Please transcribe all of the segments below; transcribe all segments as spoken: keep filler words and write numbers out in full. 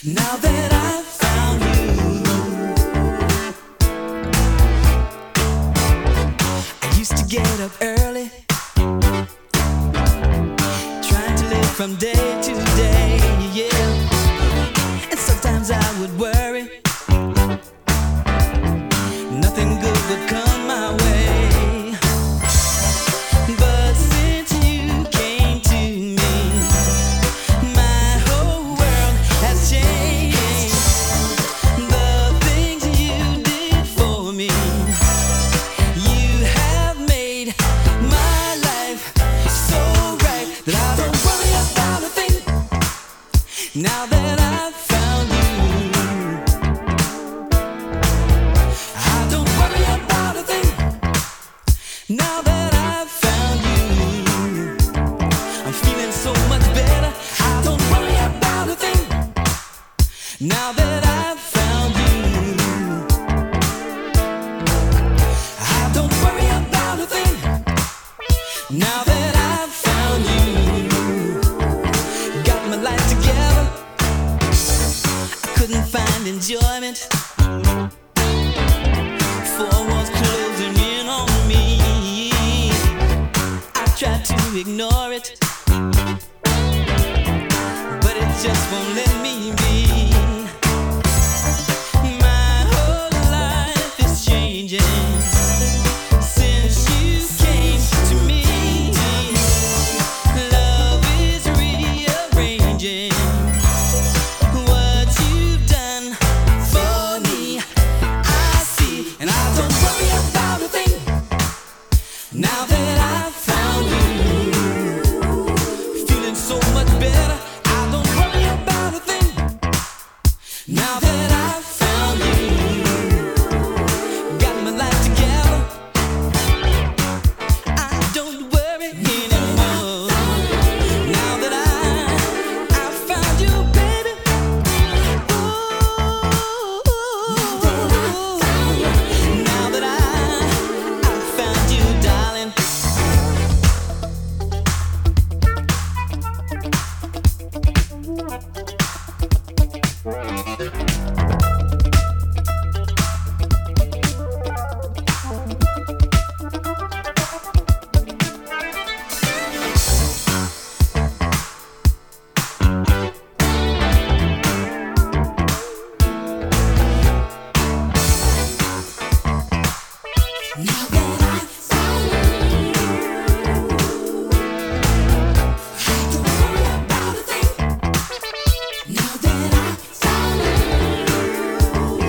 Now that I've found you, I used to get up early, trying to live from day to day, yeah. And sometimes I would worry, nothing good would come my way. But since you came to me, my whole world has changed. The things you did for me, you have made my life so right that I don't worry about a thing. Now that I've found you, I don't worry about a thing. Now that I've found you, I'm feeling so much better. I don't worry about a thing. Now that I've found you, I don't worry about a thing. Now that I've found you, got my life together. I couldn't find enjoyment, four walls closing in on me. I tried to ignore it, but it just won't let me be. My whole life is changing since you came to me. Love is rearranging what you've done for me. I see, and I don't worry about a thing. Now that I've found you, feeling so much better. I don't worry about a thing. Now that I've found you, got my life together. I don't worry anymore. Now that I I found you, baby. Ooh, now that I I found you, darling. Now that I've found you, I don't worry about a thing. Now that I've found you,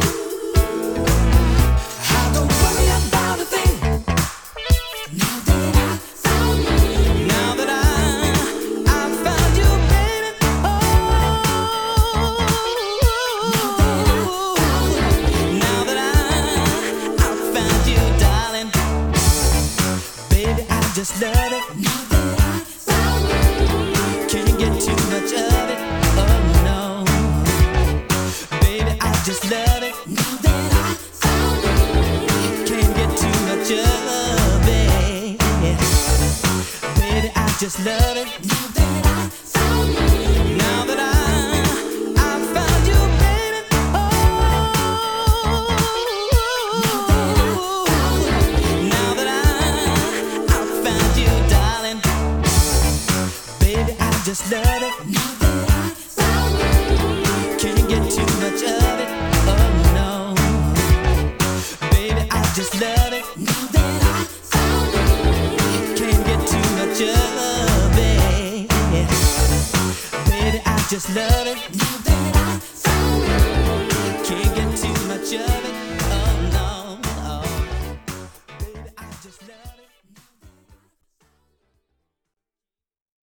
I don't worry about a thing. Now that I've found you, now that I I found you, baby. Oh, now that I I found you, darling. Baby, I just love it. Now that I found you, can't get too much of it. Oh no, baby, I just love it. Now that I found you, can't get too much of it. Baby, I just love it. Now that I found you, now that I I found you, baby. Oh, now that I I found you, darling. Baby, I just love it. Now that I found you, can't get too much of it. Oh no, baby, I just love it. Now that I found you, can't get too much of it. Baby, I just love it. Now that I found you, can't get too much of it.